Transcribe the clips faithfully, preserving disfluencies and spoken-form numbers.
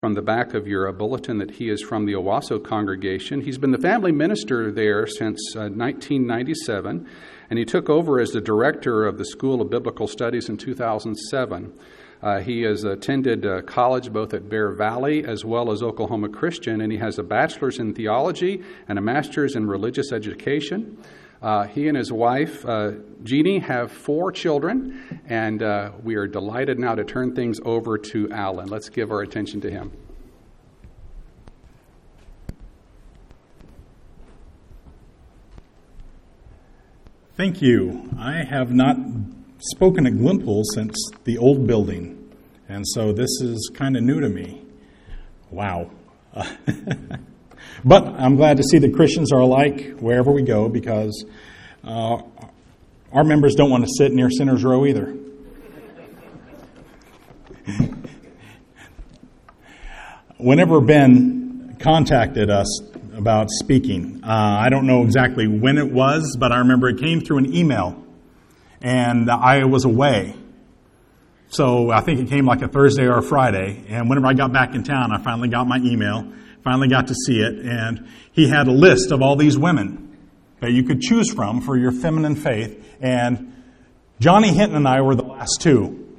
from the back of your bulletin that he is from the Owasso congregation. He's been the family minister there since uh, nineteen ninety-seven, and he took over as the director of the School of Biblical Studies in two thousand seven. Uh, he has attended uh, college both at Bear Valley as well as Oklahoma Christian, and he has a bachelor's in theology and a master's in religious education. Uh, he and his wife, uh, Jeannie, have four children, and uh, we are delighted now to turn things over to Alan. Let's give our attention to him. Thank you. I have not spoken at Glimpool since the old building, and so this is kind of new to me. Wow. Uh, but I'm glad to see that Christians are alike wherever we go, because uh, our members don't want to sit near Sinner's Row either. Whenever Ben contacted us about speaking, uh, I don't know exactly when it was, but I remember it came through an email. And I was away. So I think it came like a Thursday or a Friday. And whenever I got back in town, I finally got my email, finally got to see it. And he had a list of all these women that you could choose from for your feminine faith. And Johnny Hinton and I were the last two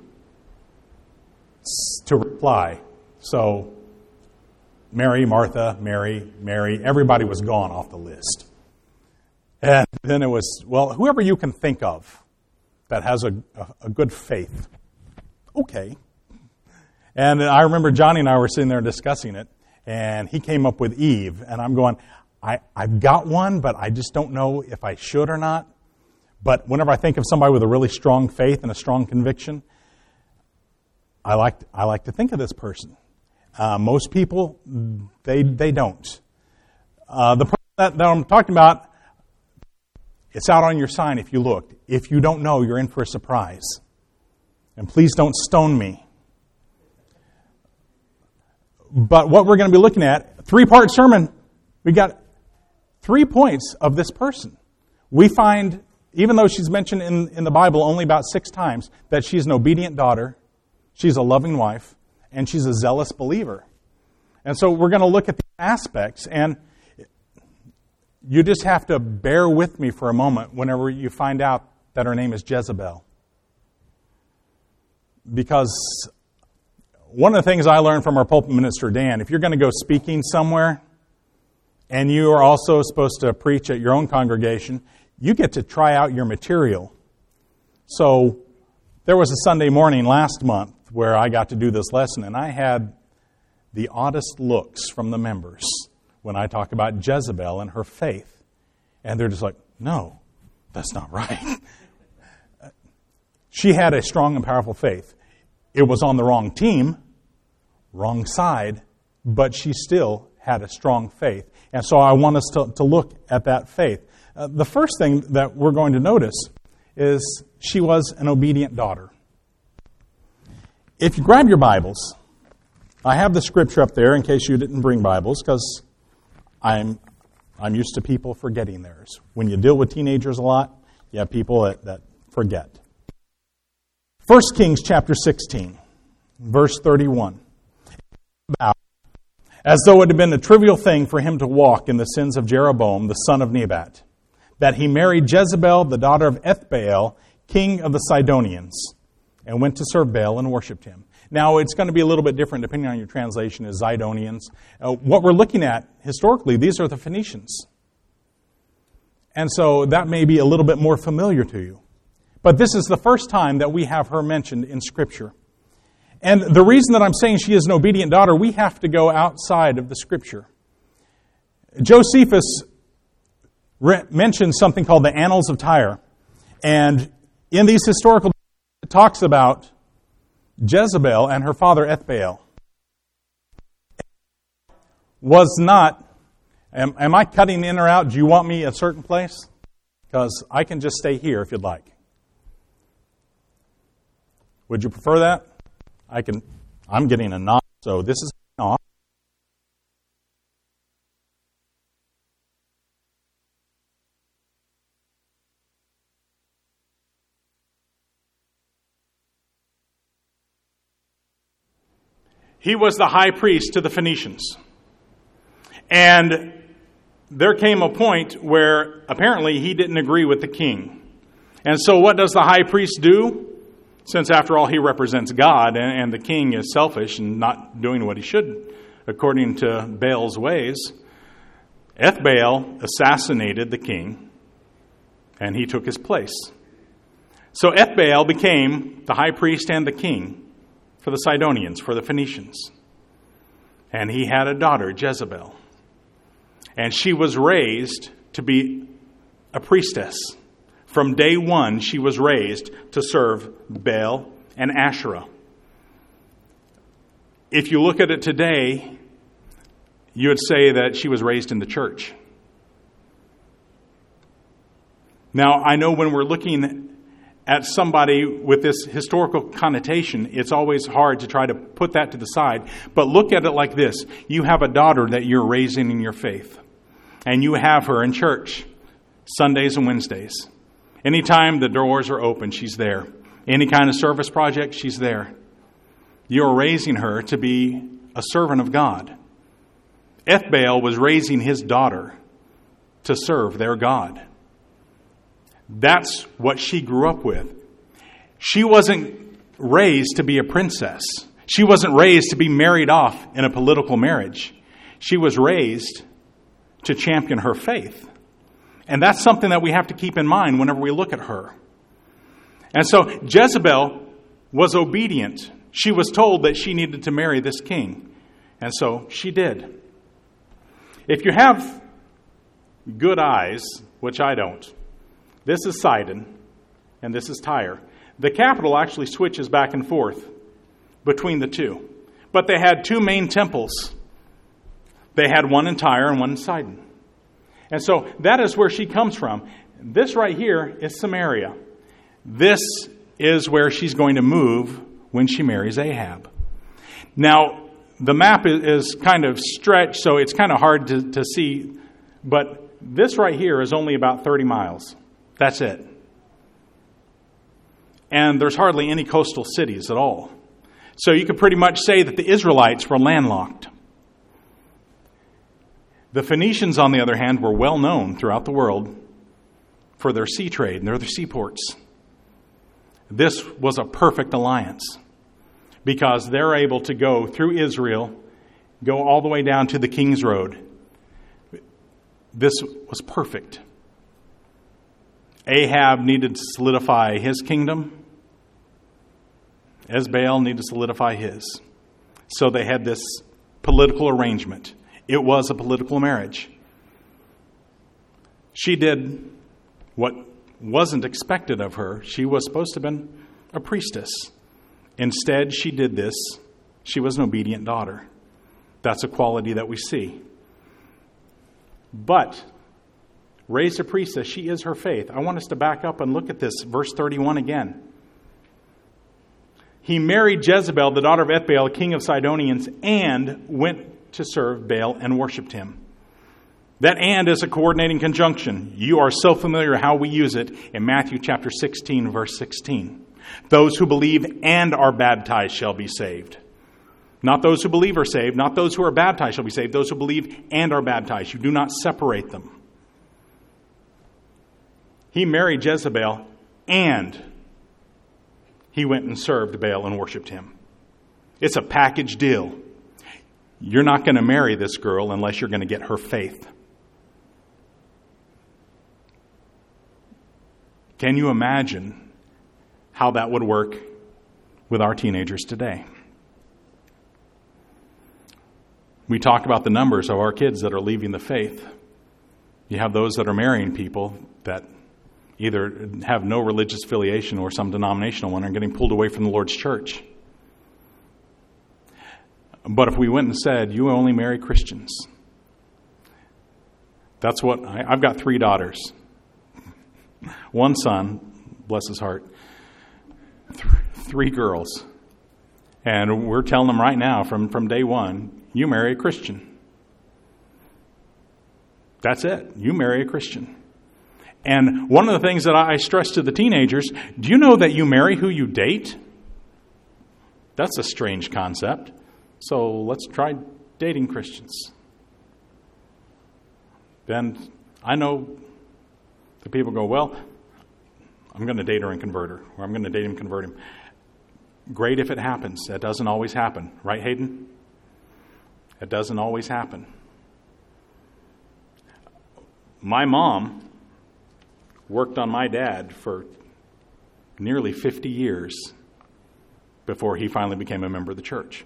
to reply. So Mary, Martha, Mary, Mary, everybody was gone off the list. And then it was, well, whoever you can think of that has a, a, a good faith. Okay. And I remember Johnny and I were sitting there discussing it, and he came up with Eve, and I'm going, I, I've got one, but I just don't know if I should or not. But whenever I think of somebody with a really strong faith and a strong conviction, I like, I like to think of this person. Uh, most people, they they don't. Uh, the person that, that I'm talking about, it's out on your sign if you looked. If you don't know, you're in for a surprise. And please don't stone me. But what we're going to be looking at, three-part sermon, we got three points of this person. We find, even though she's mentioned in, in the Bible only about six times, that she's an obedient daughter, she's a loving wife, and she's a zealous believer. And so we're going to look at the aspects, and you just have to bear with me for a moment whenever you find out that her name is Jezebel. Because one of the things I learned from our pulpit minister, Dan, if you're going to go speaking somewhere and you are also supposed to preach at your own congregation, you get to try out your material. So there was a Sunday morning last month where I got to do this lesson, and I had the oddest looks from the members when I talk about Jezebel and her faith. And they're just like, no, that's not right. She had a strong and powerful faith. It was on the wrong team, wrong side, but she still had a strong faith. And so I want us to, to look at that faith. Uh, the first thing that we're going to notice is she was an obedient daughter. If you grab your Bibles, I have the scripture up there in case you didn't bring Bibles, because I'm I'm used to people forgetting theirs. When you deal with teenagers a lot, you have people that, that forget. First Kings chapter sixteen, verse thirty-one. About as though it had been a trivial thing for him to walk in the sins of Jeroboam, the son of Nebat, that he married Jezebel, the daughter of Ethbaal, king of the Sidonians, and went to serve Baal and worshipped him. Now, it's going to be a little bit different depending on your translation as Zidonians. Uh, what we're looking at historically, these are the Phoenicians. And so that may be a little bit more familiar to you. But this is the first time that we have her mentioned in Scripture. And the reason that I'm saying she is an obedient daughter, we have to go outside of the Scripture. Josephus re- mentions something called the Annals of Tyre. And in these historical documents, it talks about Jezebel and her father Ethbaal. Was not, am, am I cutting in or out? Do you want me a certain place? Because I can just stay here if you'd like. Would you prefer that? I can, I'm getting a nod, so this is off. he was the high priest to the Phoenicians. And there came a point where apparently he didn't agree with the king. And so what does the high priest do? Since after all he represents God and, and the king is selfish and not doing what he should according to Baal's ways, Ethbaal assassinated the king and he took his place. So Ethbaal became the high priest and the king for the Sidonians, for the Phoenicians. And he had a daughter, Jezebel. And she was raised to be a priestess. From day one, she was raised to serve Baal and Asherah. If you look at it today, you would say that she was raised in the church. Now, I know when we're looking at somebody with this historical connotation, it's always hard to try to put that to the side. But look at it like this. You have a daughter that you're raising in your faith. And you have her in church Sundays and Wednesdays. Anytime the doors are open, she's there. Any kind of service project, she's there. You're raising her to be a servant of God. Ethbaal was raising his daughter to serve their God. That's what she grew up with. She wasn't raised to be a princess. She wasn't raised to be married off in a political marriage. She was raised to champion her faith. And that's something that we have to keep in mind whenever we look at her. And so Jezebel was obedient. She was told that she needed to marry this king. And so she did. If you have good eyes, which I don't, this is Sidon and this is Tyre. The capital actually switches back and forth between the two. But they had two main temples. They had one in Tyre and one in Sidon. And so that is where she comes from. This right here is Samaria. This is where she's going to move when she marries Ahab. Now, the map is kind of stretched, so it's kind of hard to, to see. But this right here is only about thirty miles. That's it. And there's hardly any coastal cities at all. So you could pretty much say that the Israelites were landlocked. The Phoenicians, on the other hand, were well known throughout the world for their sea trade and their seaports. This was a perfect alliance because they're able to go through Israel, go all the way down to the King's Road. This was perfect. Ahab needed to solidify his kingdom. Ethbaal needed to solidify his. So they had this political arrangement. It was a political marriage. She did what wasn't expected of her. She was supposed to have been a priestess. Instead, she did this. She was an obedient daughter. That's a quality that we see. But, raised a priestess, she is her faith. I want us to back up and look at this, verse thirty-one again. He married Jezebel, the daughter of Ethbaal, king of Sidonians, and went to serve Baal and worshipped him. That and is a coordinating conjunction. You are so familiar how we use it in Matthew chapter sixteen, verse sixteen. Those who believe and are baptized shall be saved. Not those who believe are saved, not those who are baptized shall be saved. Those who believe and are baptized. You do not separate them. He married Jezebel and he went and served Baal and worshipped him. It's a package deal. You're not going to marry this girl unless you're going to get her faith. Can you imagine how that would work with our teenagers today? We talk about the numbers of our kids that are leaving the faith. You have those that are marrying people that either have no religious affiliation or some denominational one and are getting pulled away from the Lord's church. But if we went and said, you only marry Christians. That's what, I, I've got three daughters. One son, bless his heart. Th- three girls. And we're telling them right now from, from day one, you marry a Christian. That's it. You marry a Christian. And one of the things that I stress to the teenagers, do you know that you marry who you date? That's a strange concept. So let's try dating Christians. Then I know the people go, well, I'm going to date her and convert her, or I'm going to date him and convert him. Great if it happens. That doesn't always happen. Right, Hayden? It doesn't always happen. My mom worked on my dad for nearly fifty years before he finally became a member of the church.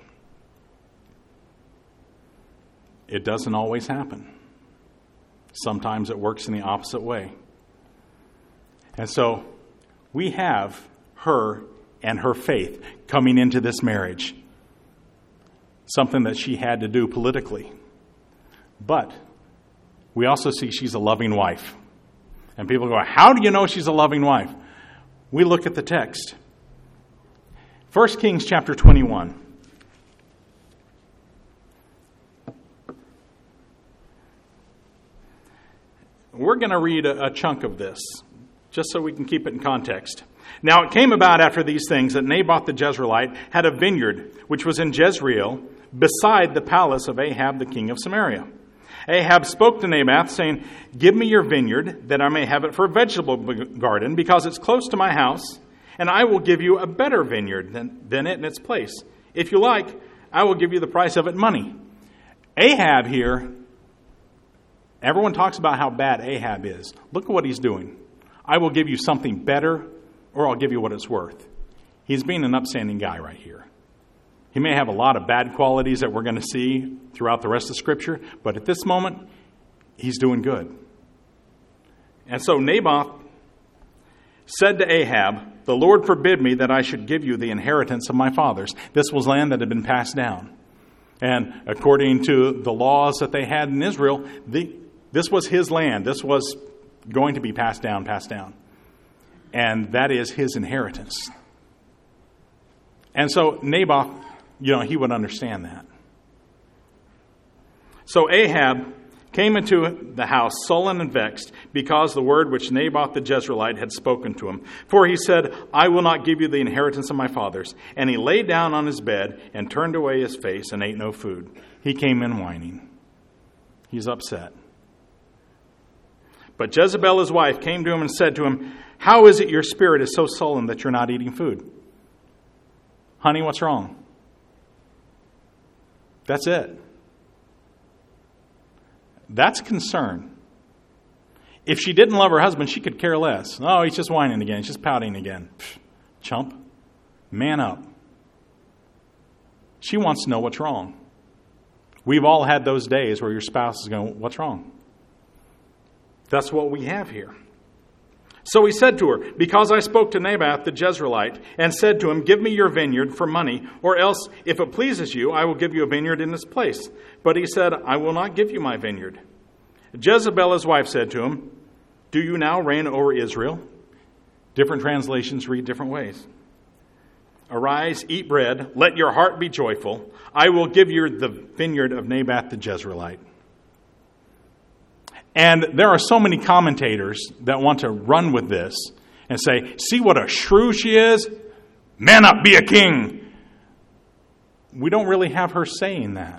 It doesn't always happen. Sometimes it works in the opposite way. And so we have her and her faith coming into this marriage, something that she had to do politically. But we also see she's a loving wife. And people go, how do you know she's a loving wife? We look at the text. First Kings chapter twenty-one. We're going to read a, a chunk of this, just so we can keep it in context. Now it came about after these things that Naboth the Jezreelite had a vineyard, which was in Jezreel, beside the palace of Ahab the king of Samaria. Ahab spoke to Naboth, saying, give me your vineyard, that I may have it for a vegetable garden, because it's close to my house, and I will give you a better vineyard than, than it in its place. If you like, I will give you the price of it in money. Ahab here, everyone talks about how bad Ahab is. Look at what he's doing. I will give you something better, or I'll give you what it's worth. He's being an upstanding guy right here. He may have a lot of bad qualities that we're going to see throughout the rest of Scripture, but at this moment, he's doing good. And so Naboth said to Ahab, the Lord forbid me that I should give you the inheritance of my fathers. This was land that had been passed down. And according to the laws that they had in Israel, the, this was his land. This was going to be passed down, passed down. And that is his inheritance. And so Naboth, you know, he would understand that. So Ahab came into the house sullen and vexed because the word which Naboth the Jezreelite had spoken to him. For he said, I will not give you the inheritance of my fathers. And he lay down on his bed and turned away his face and ate no food. He came in whining. He's upset. But Jezebel, his wife, came to him and said to him, how is it your spirit is so sullen that you're not eating food? Honey, what's wrong? That's it. That's concern. If she didn't love her husband, she could care less. Oh, he's just whining again. He's just pouting again. Pfft, chump. Man up. She wants to know what's wrong. We've all had those days where your spouse is going, what's wrong? That's what we have here. So he said to her, because I spoke to Naboth the Jezreelite and said to him, give me your vineyard for money, or else, if it pleases you, I will give you a vineyard in its place. But he said, I will not give you my vineyard. Jezebel, his wife, said to him, do you now reign over Israel? Different translations read different ways. Arise, eat bread, let your heart be joyful. I will give you the vineyard of Naboth the Jezreelite. And there are so many commentators that want to run with this and say, see what a shrew she is? Man up, be a king. We don't really have her saying that.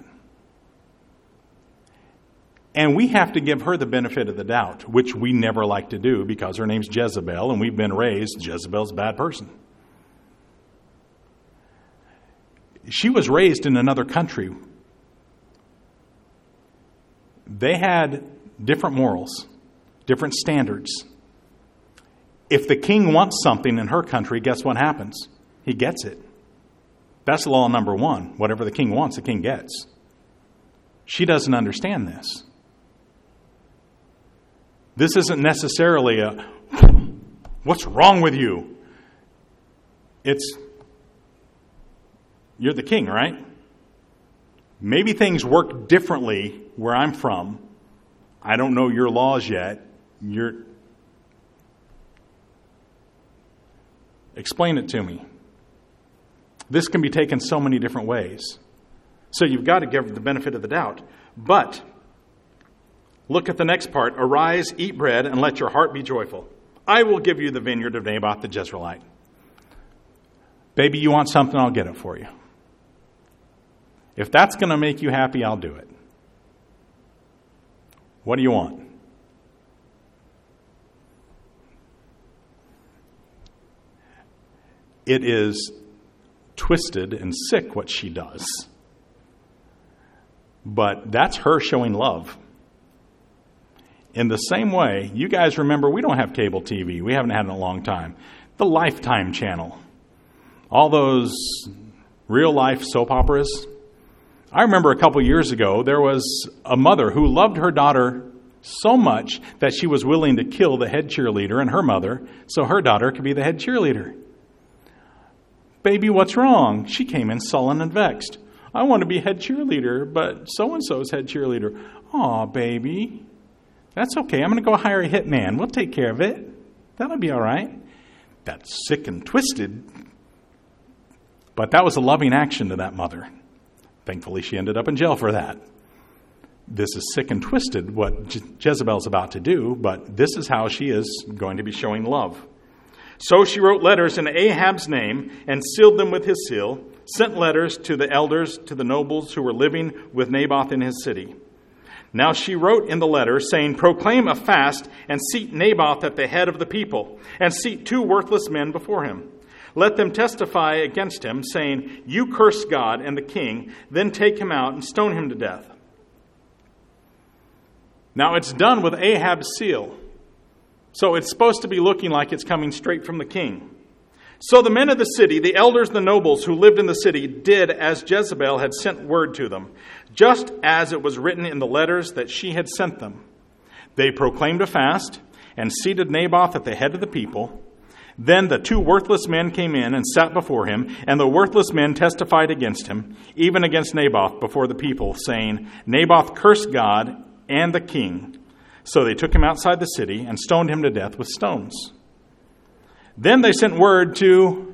And we have to give her the benefit of the doubt, which we never like to do because her name's Jezebel and we've been raised, Jezebel's a bad person. She was raised in another country. They had different morals, different standards. If the king wants something in her country, guess what happens? He gets it. That's law number one. Whatever the king wants, the king gets. She doesn't understand this. This isn't necessarily a, what's wrong with you? It's, you're the king, right? Maybe things work differently where I'm from. I don't know your laws yet. You're... Explain it to me. This can be taken so many different ways. So you've got to give the benefit of the doubt. But look at the next part. Arise, eat bread, and let your heart be joyful. I will give you the vineyard of Naboth the Jezreelite. Baby, you want something, I'll get it for you. If that's going to make you happy, I'll do it. What do you want? It is twisted and sick what she does. But that's her showing love. In the same way, you guys remember, we don't have cable T V. We haven't had it in a long time. The Lifetime channel. All those real-life soap operas. I remember a couple years ago, there was a mother who loved her daughter so much that she was willing to kill the head cheerleader and her mother so her daughter could be the head cheerleader. Baby, what's wrong? She came in sullen and vexed. I want to be head cheerleader, but so-and-so's head cheerleader. Aw, baby. That's okay. I'm going to go hire a hitman. We'll take care of it. That'll be all right. That's sick and twisted. But that was a loving action to that mother. Thankfully, she ended up in jail for that. This is sick and twisted, what Je- Jezebel's about to do, but this is how she is going to be showing love. So she wrote letters in Ahab's name and sealed them with his seal, sent letters to the elders, to the nobles who were living with Naboth in his city. Now she wrote in the letter, saying, proclaim a fast and seat Naboth at the head of the people, and seat two worthless men before him. Let them testify against him, saying, you curse God and the king, then take him out and stone him to death. Now it's done with Ahab's seal. So it's supposed to be looking like it's coming straight from the king. So the men of the city, the elders, the nobles who lived in the city, did as Jezebel had sent word to them, just as it was written in the letters that she had sent them. They proclaimed a fast and seated Naboth at the head of the people. Then the two worthless men came in and sat before him, and the worthless men testified against him, even against Naboth before the people, saying, Naboth cursed God and the king. So they took him outside the city and stoned him to death with stones. Then they sent word to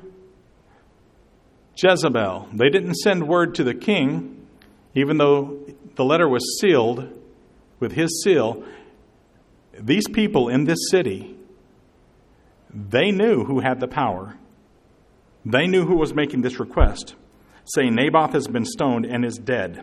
Jezebel. They didn't send word to the king, even though the letter was sealed with his seal. These people in this city, they knew who had the power. They knew who was making this request, saying Naboth has been stoned and is dead.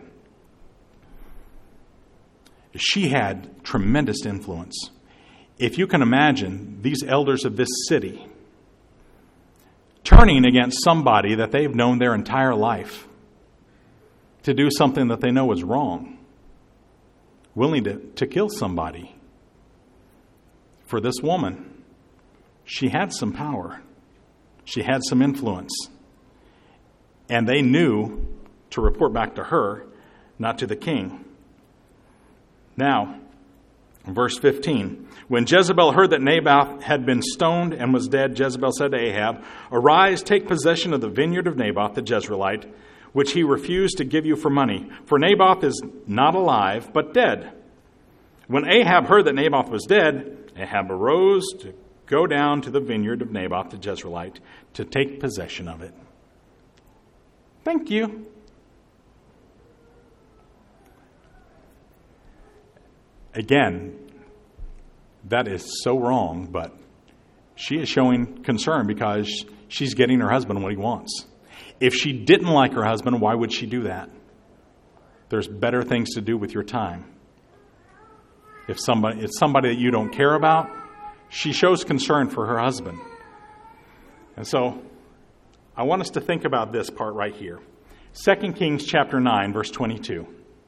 She had tremendous influence. If you can imagine these elders of this city turning against somebody that they've known their entire life to do something that they know is wrong, willing to, to kill somebody. For this woman, she had some power. She had some influence. And they knew to report back to her, not to the king. Now, verse fifteen, when Jezebel heard that Naboth had been stoned and was dead, Jezebel said to Ahab, arise, take possession of the vineyard of Naboth the Jezreelite, which he refused to give you for money. For Naboth is not alive, but dead. When Ahab heard that Naboth was dead, Ahab arose to go down to the vineyard of Naboth the Jezreelite to take possession of it. Thank you. Again, that is so wrong, but she is showing concern because she's getting her husband what he wants. If she didn't like her husband, why would she do that? There's better things to do with your time. If somebody, it's somebody that you don't care about, she shows concern for her husband. And so I want us to think about this part right here. Second Kings chapter nine, verse twenty-two.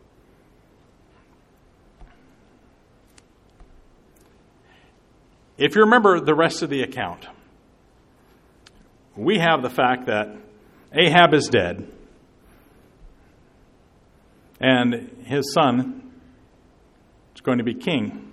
If you remember the rest of the account, we have the fact that Ahab is dead, and his son is going to be king.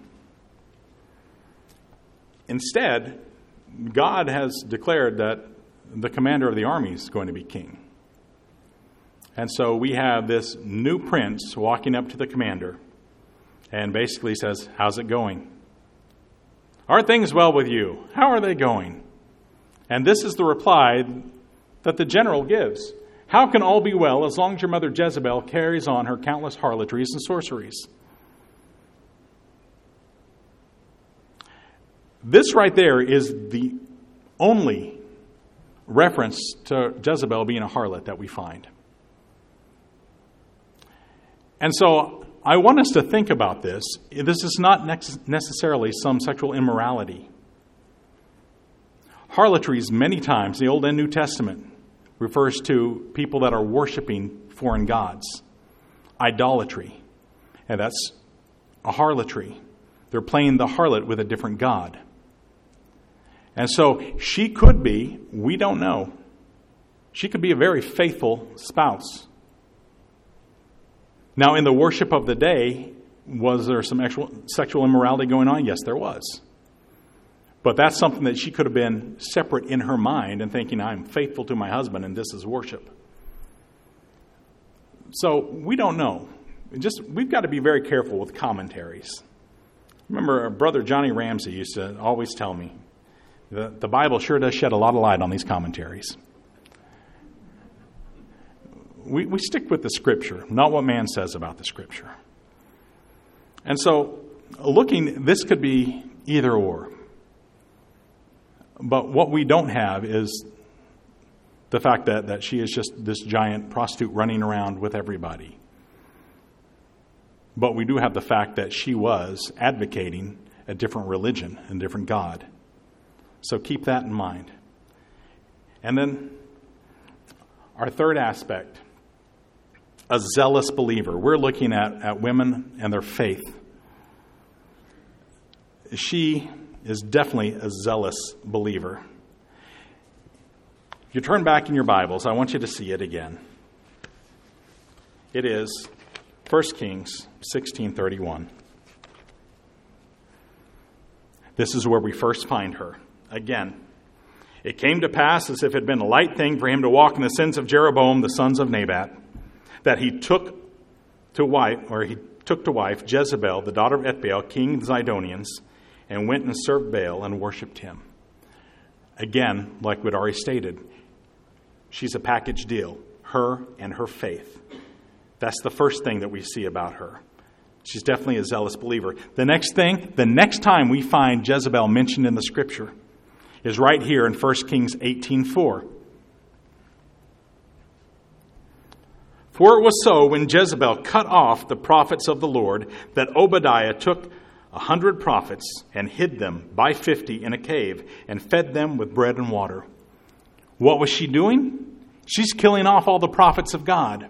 Instead, God has declared that the commander of the army is going to be king. And so we have this new prince walking up to the commander and basically says, how's it going? Are things well with you? How are they going? And this is the reply that the general gives. How can all be well as long as your mother Jezebel carries on her countless harlotries and sorceries? This right there is the only reference to Jezebel being a harlot that we find. And so I want us to think about this. This is not necessarily some sexual immorality. Harlotries, many times, the Old and New Testament, refers to people that are worshiping foreign gods. Idolatry. And that's a harlotry. They're playing the harlot with a different god. And so she could be, we don't know, she could be a very faithful spouse. Now, in the worship of the day, was there some actual sexual immorality going on? Yes, there was. But that's something that she could have been separate in her mind and thinking, I'm faithful to my husband and this is worship. So we don't know. Just we've got to be very careful with commentaries. Remember, Brother Johnny Ramsey used to always tell me, the, the Bible sure does shed a lot of light on these commentaries. We, we stick with the Scripture, not what man says about the Scripture. And so, looking, this could be either or. But what we don't have is the fact that, that she is just this giant prostitute running around with everybody. But we do have the fact that she was advocating a different religion and a different God. So keep that in mind. And then our third aspect, a zealous believer. We're looking at, at women and their faith. She is definitely a zealous believer. If you turn back in your Bibles, I want you to see it again. It is First Kings sixteen thirty-one. This is where we first find her. Again, it came to pass, as if it had been a light thing for him to walk in the sins of Jeroboam, the sons of Nebat, that he took to wife, or he took to wife Jezebel, the daughter of Ethbaal, king of the Zidonians, and went and served Baal and worshipped him. Again, like we'd already stated, she's a package deal, her and her faith. That's the first thing that we see about her. She's definitely a zealous believer. The next thing, the next time we find Jezebel mentioned in the Scripture is right here in First Kings eighteen four. For it was so when Jezebel cut off the prophets of the Lord that Obadiah took a hundred prophets and hid them by fifty in a cave and fed them with bread and water. What was she doing? She's killing off all the prophets of God.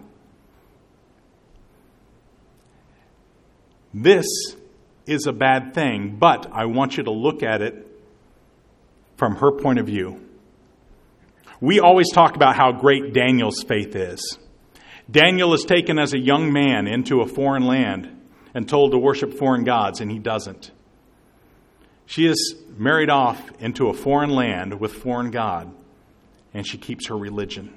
This is a bad thing, but I want you to look at it from her point of view. We always talk about how great Daniel's faith is. Daniel is taken as a young man into a foreign land and told to worship foreign gods, and he doesn't. She is married off into a foreign land with foreign God, and she keeps her religion.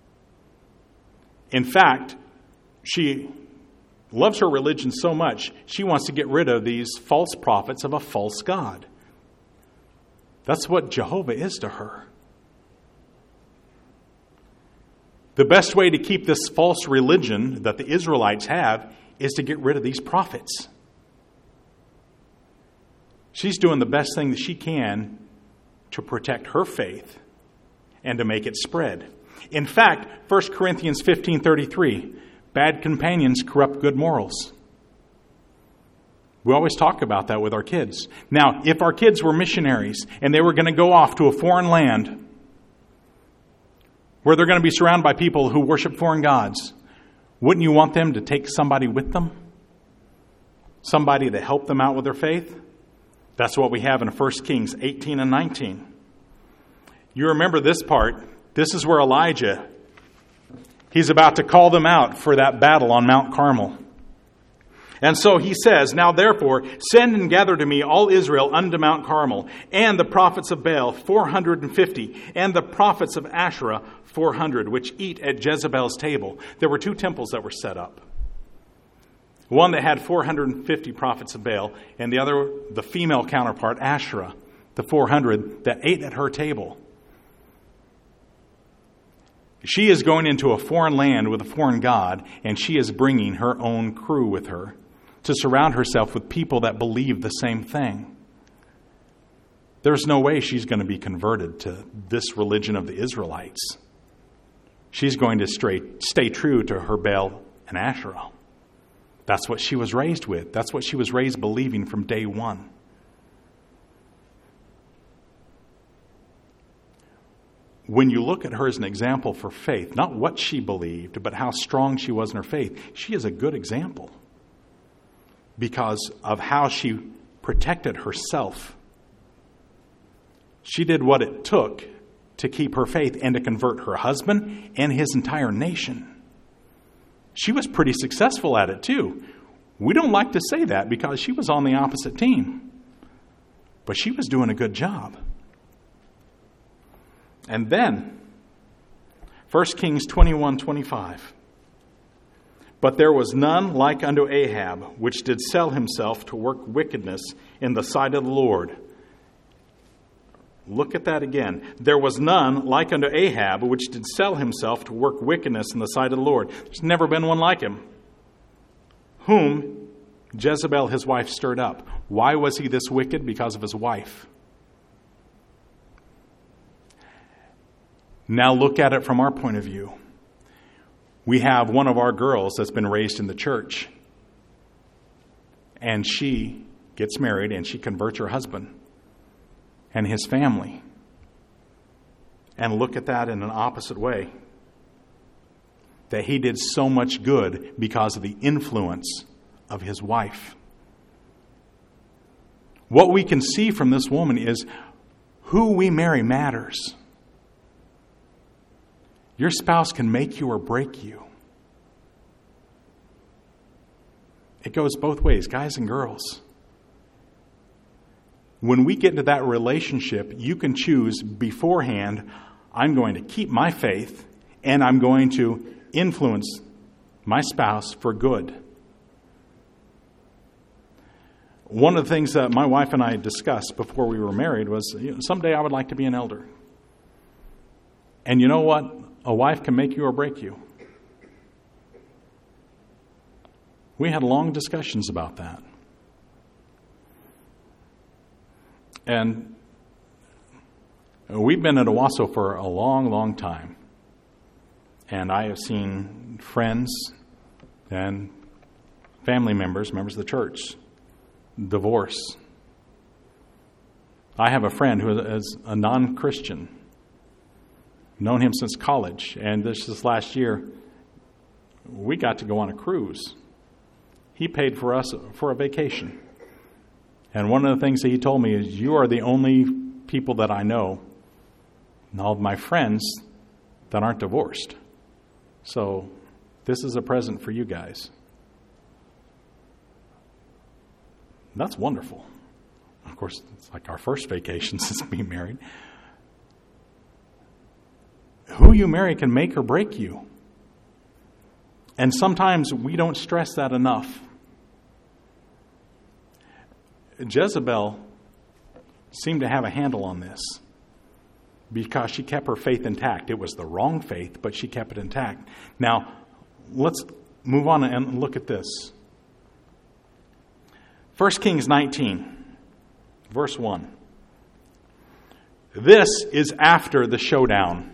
In fact, she loves her religion so much, she wants to get rid of these false prophets of a false God. That's what Jehovah is to her. The best way to keep this false religion that the Israelites have is to get rid of these prophets. She's doing the best thing that she can to protect her faith and to make it spread. In fact, First Corinthians fifteen thirty-three, bad companions corrupt good morals. We always talk about that with our kids. Now, if our kids were missionaries and they were going to go off to a foreign land where they're going to be surrounded by people who worship foreign gods, wouldn't you want them to take somebody with them? Somebody to help them out with their faith? That's what we have in First Kings eighteen and nineteen. You remember this part. This is where Elijah, he's about to call them out for that battle on Mount Carmel. And so he says, now therefore, send and gather to me all Israel unto Mount Carmel, and the prophets of Baal, four hundred and fifty, and the prophets of Asherah, four hundred, which eat at Jezebel's table. There were two temples that were set up. One that had four hundred fifty prophets of Baal, and the other, the female counterpart, Asherah, the four hundred, that ate at her table. She is going into a foreign land with a foreign god, and she is bringing her own crew with her to surround herself with people that believe the same thing. There's no way she's going to be converted to this religion of the Israelites. She's going to stay, stay true to her Baal and Asherah. That's what she was raised with. That's what she was raised believing from day one. When you look at her as an example for faith, not what she believed, but how strong she was in her faith, she is a good example because of how she protected herself. She did what it took to keep her faith and to convert her husband and his entire nation. She was pretty successful at it too. We don't like to say that because she was on the opposite team. But she was doing a good job. And then, First Kings twenty-one twenty-five. But there was none like unto Ahab, which did sell himself to work wickedness in the sight of the Lord. Look at that again. There was none like unto Ahab, which did sell himself to work wickedness in the sight of the Lord. There's never been one like him. Whom Jezebel, his wife, stirred up. Why was he this wicked? Because of his wife. Now look at it from our point of view. We have one of our girls that's been raised in the church. And she gets married and she converts her husband and his family. And look at that in an opposite way. That he did so much good because of the influence of his wife. What we can see from this woman is who we marry matters. Your spouse can make you or break you. It goes both ways, guys and girls. When we get into that relationship, you can choose beforehand, I'm going to keep my faith and I'm going to influence my spouse for good. One of the things that my wife and I discussed before we were married was, you know, someday I would like to be an elder. And you know what? A wife can make you or break you. We had long discussions about that. And we've been at Owasso for a long, long time. And I have seen friends and family members, members of the church, divorce. I have a friend who is a non-Christian. Known him since college. And this, this last year, we got to go on a cruise. He paid for us for a vacation. And one of the things that he told me is, you are the only people that I know, and all of my friends, that aren't divorced. So this is a present for you guys. That's wonderful. Of course, it's like our first vacation since being married. Who you marry can make or break you. And sometimes we don't stress that enough. Jezebel seemed to have a handle on this because she kept her faith intact. It was the wrong faith, but she kept it intact. Now, let's move on and look at this. First Kings nineteen, verse one. This is after the showdown.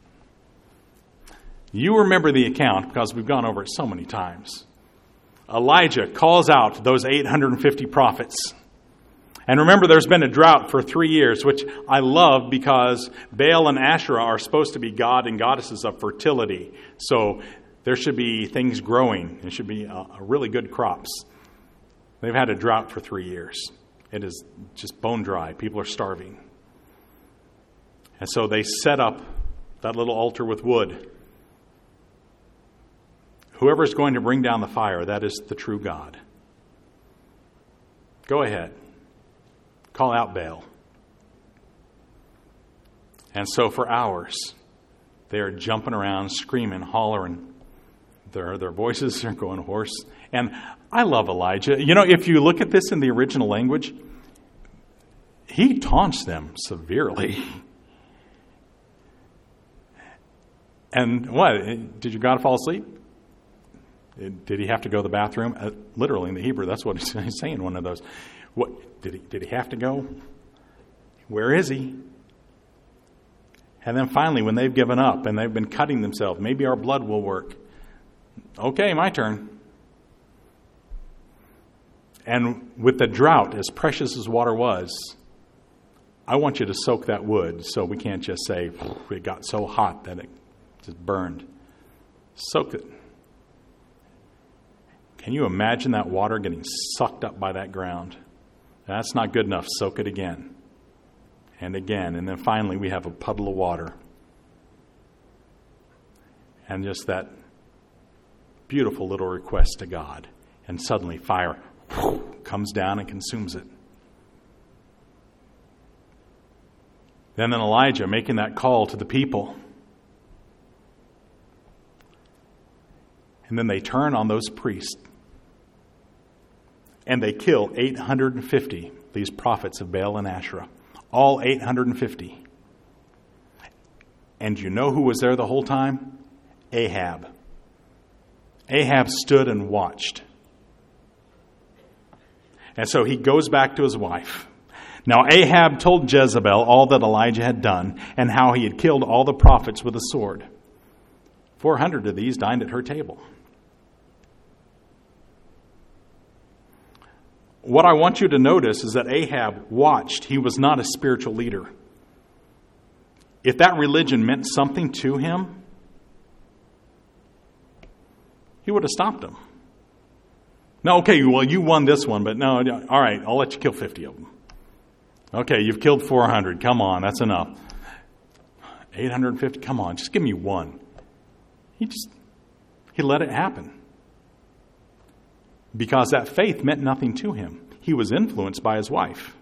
You remember the account because we've gone over it so many times. Elijah calls out those eight hundred fifty prophets. And remember, there's been a drought for three years, which I love because Baal and Asherah are supposed to be god and goddesses of fertility. So there should be things growing. There should be a, a really good crops. They've had a drought for three years. It is just bone dry. People are starving. And so they set up that little altar with wood. Whoever is going to bring down the fire, that is the true God. Go ahead. Call out Baal. And so for hours, they are jumping around, screaming, hollering. Their, their voices are going hoarse. And I love Elijah. You know, if you look at this in the original language, he taunts them severely. And what? Did your God fall asleep? Did he have to go to the bathroom? Uh, literally in the Hebrew, that's what he's saying, one of those. What did he did he have to go? Where is he? And then finally, when they've given up and they've been cutting themselves, maybe our blood will work. Okay, my turn. And with the drought, as precious as water was, I want you to soak that wood so we can't just say it got so hot that it just burned. Soak it. Can you imagine that water getting sucked up by that ground? That's not good enough. Soak it again and again. And then finally we have a puddle of water. And just that beautiful little request to God. And suddenly fire comes down and consumes it. Then in Elijah making that call to the people. And then they turn on those priests. And they kill eight hundred fifty, these prophets of Baal and Asherah. All eight hundred fifty. And you know who was there the whole time? Ahab. Ahab stood and watched. And so he goes back to his wife. Now Ahab told Jezebel all that Elijah had done and how he had killed all the prophets with a sword. four hundred of these dined at her table. What I want you to notice is that Ahab watched. He was not a spiritual leader. If that religion meant something to him, he would have stopped him. No, okay, well, you won this one, but no, all right, I'll let you kill fifty of them. Okay, you've killed four hundred. Come on, that's enough. eight hundred fifty, come on, just give me one. He just, he let it happen. Because that faith meant nothing to him. He was influenced by his wife.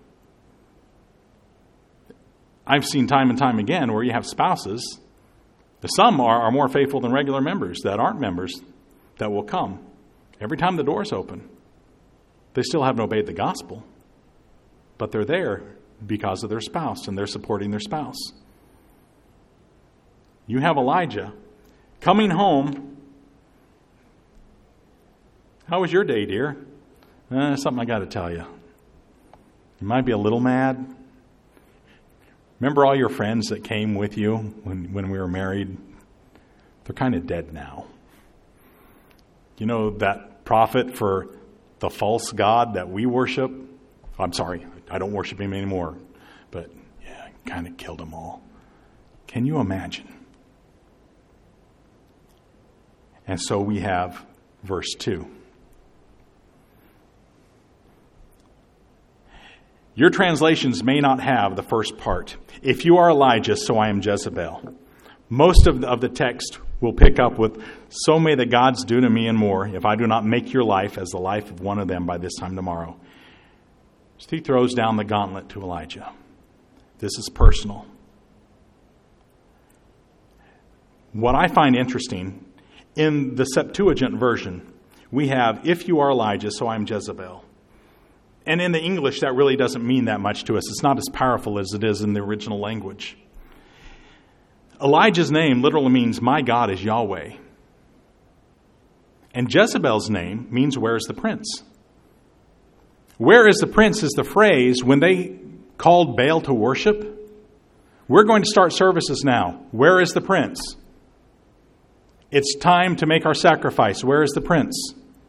I've seen time and time again where you have spouses. Some are, are more faithful than regular members that aren't members that will come. Every time the door's open, they still haven't obeyed the gospel. But they're there because of their spouse and they're supporting their spouse. You have Elijah coming home. How was your day, dear? Uh, something I got to tell you. You might be a little mad. Remember all your friends that came with you when, when we were married? They're kind of dead now. You know that prophet for the false god that we worship? I'm sorry, I don't worship him anymore. But yeah, kind of killed them all. Can you imagine? And so we have verse two. Your translations may not have the first part. If you are Elijah, so I am Jezebel. Most of the, of the text will pick up with, so may the gods do to me and more, if I do not make your life as the life of one of them by this time tomorrow. So he throws down the gauntlet to Elijah. This is personal. What I find interesting, in the Septuagint version, we have, if you are Elijah, so I am Jezebel. And in the English, that really doesn't mean that much to us. It's not as powerful as it is in the original language. Elijah's name literally means, my God is Yahweh. And Jezebel's name means, where is the prince? Where is the prince is the phrase when they called Baal to worship. We're going to start services now. Where is the prince? It's time to make our sacrifice. Where is the prince?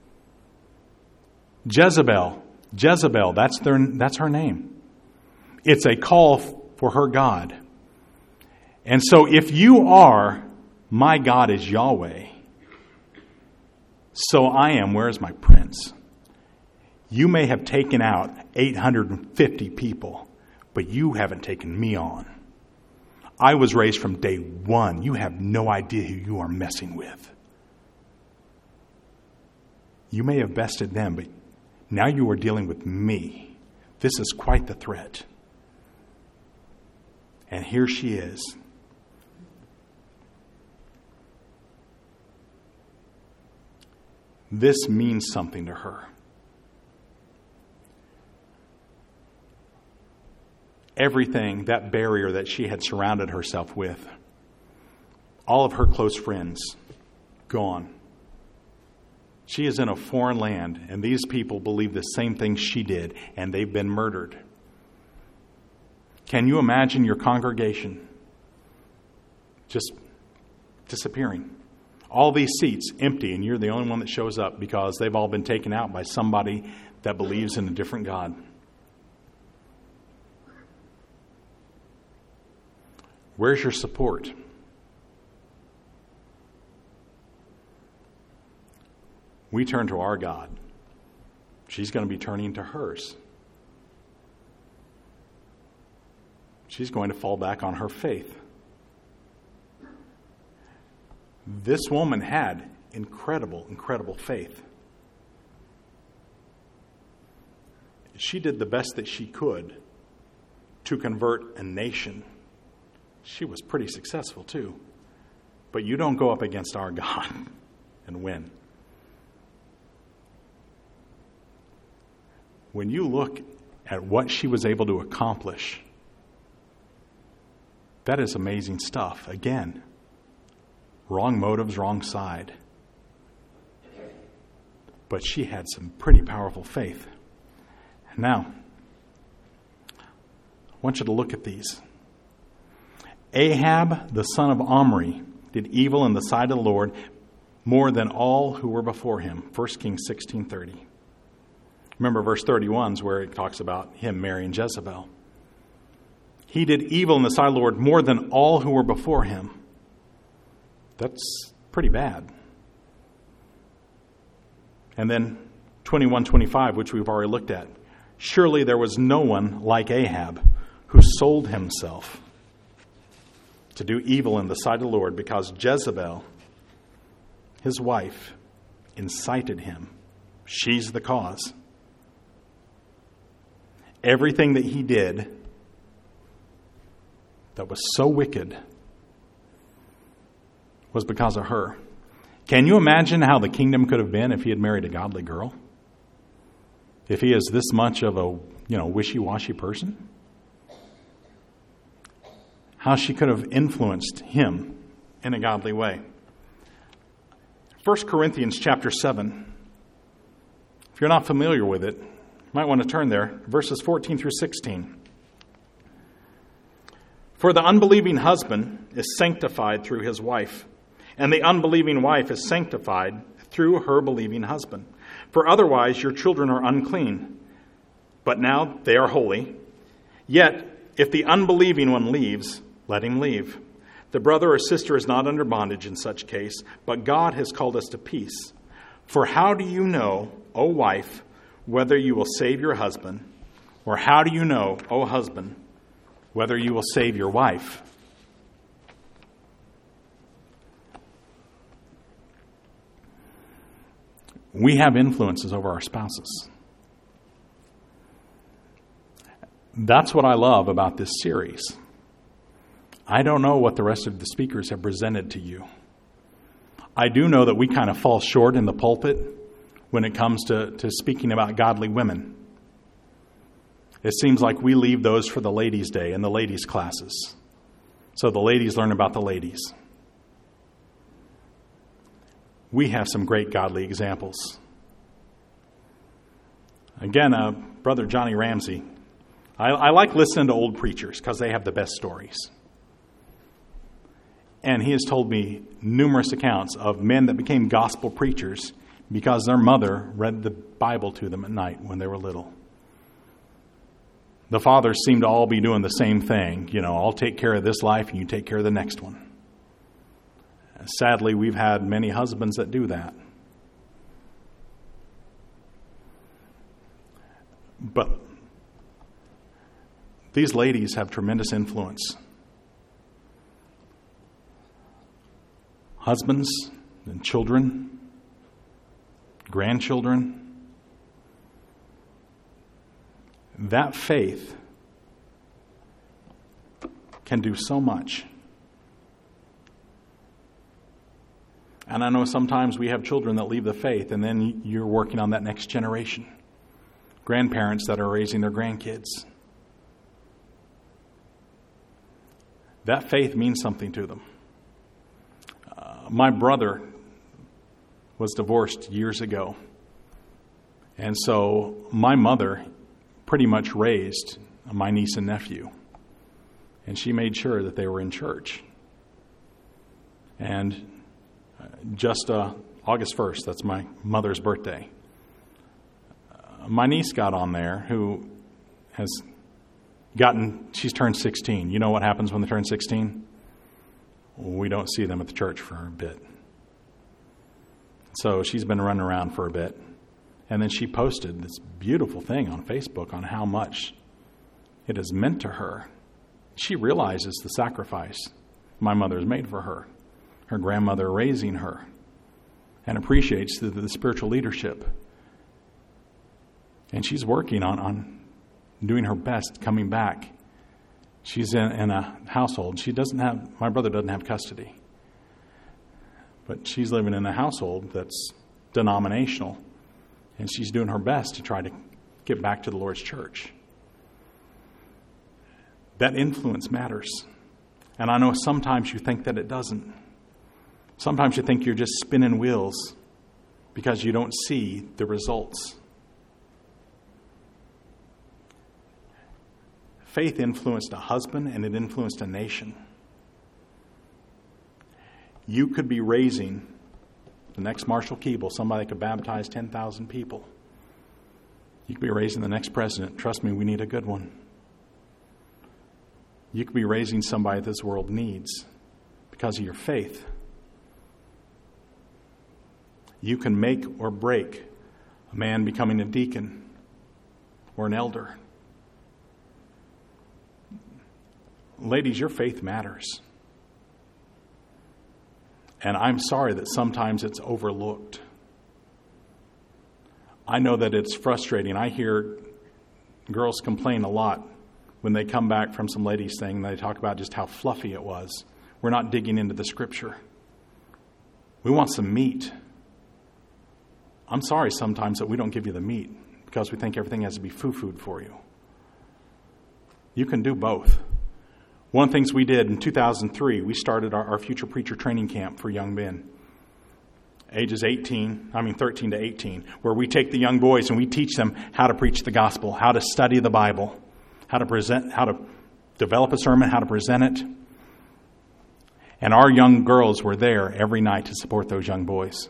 Jezebel. Jezebel, that's their, that's her name. It's a call for her God. And so if you are, my God is Yahweh, so I am, where is my prince? You may have taken out eight hundred fifty people, but you haven't taken me on. I was raised from day one. You have no idea who you are messing with. You may have bested them, but now you are dealing with me. This is quite the threat. And here she is. This means something to her. Everything, that barrier that she had surrounded herself with, all of her close friends, gone. She is in a foreign land, and these people believe the same thing she did, and they've been murdered. Can you imagine your congregation just disappearing? all these seats empty, and you're the only one that shows up because they've all been taken out by somebody that believes in a different God. Where's your support? We turn to our God. She's going to be turning to hers. She's going to fall back on her faith. This woman had incredible, incredible faith. She did the best that she could to convert a nation. She was pretty successful too. But you don't go up against our God and win. When you look at what she was able to accomplish, that is amazing stuff. Again, wrong motives, wrong side. But she had some pretty powerful faith. Now, I want you to look at these. Ahab, the son of Omri, did evil in the sight of the Lord more than all who were before him. First Kings sixteen thirty. Remember, verse thirty-one is where it talks about him marrying Jezebel. He did evil in the sight of the Lord more than all who were before him. That's pretty bad. And then twenty-one twenty-five, which we've already looked at. Surely there was no one like Ahab who sold himself to do evil in the sight of the Lord, because Jezebel, his wife, incited him. She's the cause. Everything that he did that was so wicked was because of her. Can you imagine how the kingdom could have been if he had married a godly girl? If he is this much of a, you know, wishy-washy person? How she could have influenced him in a godly way. First Corinthians chapter seven. If you're not familiar with it, you might want to turn there. Verses fourteen through sixteen. For the unbelieving husband is sanctified through his wife, and the unbelieving wife is sanctified through her believing husband. For otherwise your children are unclean, but now they are holy. Yet if the unbelieving one leaves, let him leave. The brother or sister is not under bondage in such case, but God has called us to peace. For how do you know, O wife, whether you will save your husband? Or how do you know, O husband, whether you will save your wife? We have influences over our spouses. That's what I love about this series. I don't know what the rest of the speakers have presented to you. I do know that we kind of fall short in the pulpit when it comes to, to speaking about godly women. It seems like we leave those for the ladies' day and the ladies' classes. So the ladies learn about the ladies. We have some great godly examples. Again, uh, Brother Johnny Ramsey. I, I like listening to old preachers because they have the best stories. And he has told me numerous accounts of men that became gospel preachers because their mother read the Bible to them at night when they were little. The fathers seem to all be doing the same thing. You know, I'll take care of this life and you take care of the next one. Sadly, we've had many husbands that do that. But these ladies have tremendous influence. Husbands and children, grandchildren. That faith can do so much. And I know sometimes we have children that leave the faith, and then you're working on that next generation. Grandparents that are raising their grandkids. That faith means something to them. Uh, my brother was divorced years ago. And so my mother pretty much raised my niece and nephew. And she made sure that they were in church. And Uh, just uh, August first, that's my mother's birthday. Uh, my niece got on there who has gotten, she's turned sixteen. You know what happens when they turn sixteen? We don't see them at the church for a bit. So she's been running around for a bit. And then she posted this beautiful thing on Facebook on how much it has meant to her. She realizes the sacrifice my mother has made for her, her grandmother raising her, and appreciates the, the spiritual leadership. And she's working on, on doing her best coming back. She's in, in a household. She doesn't have, my brother doesn't have custody. But she's living in a household that's denominational. And she's doing her best to try to get back to the Lord's church. That influence matters. And I know sometimes you think that it doesn't. Sometimes you think you're just spinning wheels because you don't see the results. Faith influenced a husband and it influenced a nation. You could be raising the next Marshall Keeble, somebody that could baptize ten thousand people. You could be raising the next president. Trust me, we need a good one. You could be raising somebody this world needs because of your faith. You can make or break a man becoming a deacon or an elder. Ladies, your faith matters. And I'm sorry that sometimes it's overlooked. I know that it's frustrating. I hear girls complain a lot when they come back from some ladies' thing. They talk about just how fluffy it was. We're not digging into the scripture. We want some meat. I'm sorry sometimes that we don't give you the meat because we think everything has to be foo-food for you. You can do both. One of the things we did in two thousand three, we started our, our Future Preacher Training Camp for young men. Ages eighteen, I mean thirteen to eighteen, where we take the young boys and we teach them how to preach the gospel, how to study the Bible, how to present, how to develop a sermon, how to present it. And our young girls were there every night to support those young boys.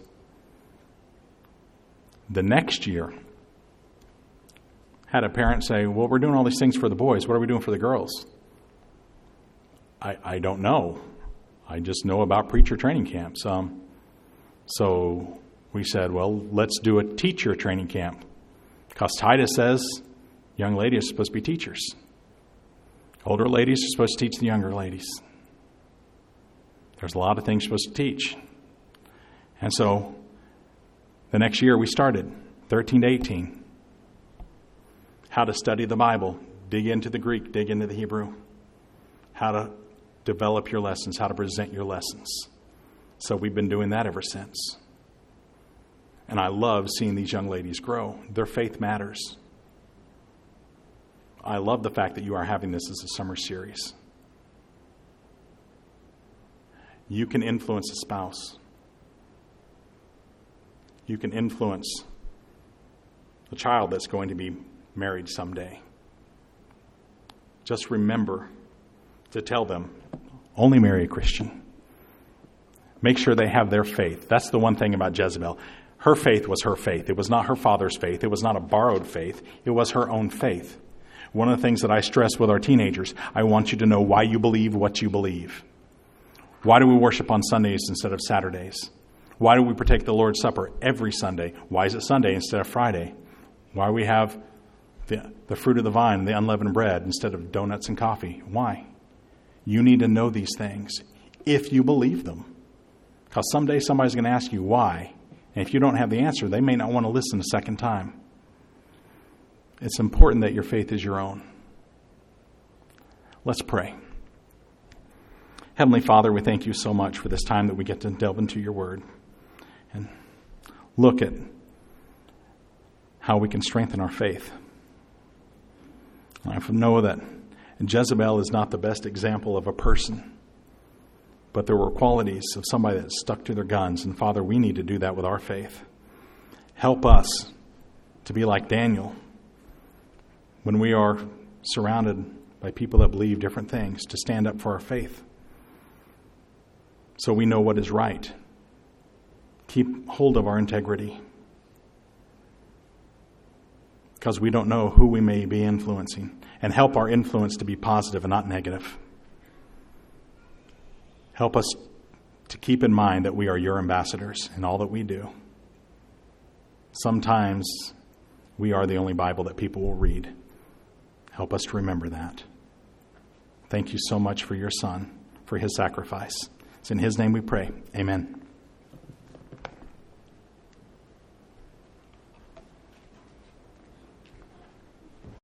The next year, had a parent say, well, we're doing all these things for the boys. What are we doing for the girls? I, I don't know. I just know about preacher training camps. Um, so we said, well, let's do a teacher training camp. Because Titus says young ladies are supposed to be teachers. Older ladies are supposed to teach the younger ladies. There's a lot of things you're supposed to teach. And so the next year we started, thirteen to eighteen. How to study the Bible, dig into the Greek, dig into the Hebrew. How to develop your lessons, how to present your lessons. So we've been doing that ever since. And I love seeing these young ladies grow. Their faith matters. I love the fact that you are having this as a summer series. You can influence a spouse. You can influence a child that's going to be married someday. Just remember to tell them, only marry a Christian. Make sure they have their faith. That's the one thing about Jezebel. Her faith was her faith. It was not her father's faith. It was not a borrowed faith. It was her own faith. One of the things that I stress with our teenagers, I want you to know why you believe what you believe. Why do we worship on Sundays instead of Saturdays? Why do we partake the Lord's Supper every Sunday? Why is it Sunday instead of Friday? Why do we have the, the fruit of the vine, the unleavened bread, instead of donuts and coffee? Why? You need to know these things if you believe them. Because someday somebody's going to ask you why. And if you don't have the answer, they may not want to listen a second time. It's important that your faith is your own. Let's pray. Heavenly Father, we thank you so much for this time that we get to delve into your word and look at how we can strengthen our faith. I know that Jezebel is not the best example of a person, but there were qualities of somebody that stuck to their guns. And Father, we need to do that with our faith. Help us to be like Daniel when we are surrounded by people that believe different things, to stand up for our faith so we know what is right keep hold of our integrity, because we don't know who we may be influencing, and help our influence to be positive and not negative. Help us to keep in mind that we are your ambassadors in all that we do. Sometimes we are the only Bible that people will read. Help us to remember that. Thank you so much for your Son, for his sacrifice. It's in his name we pray. Amen.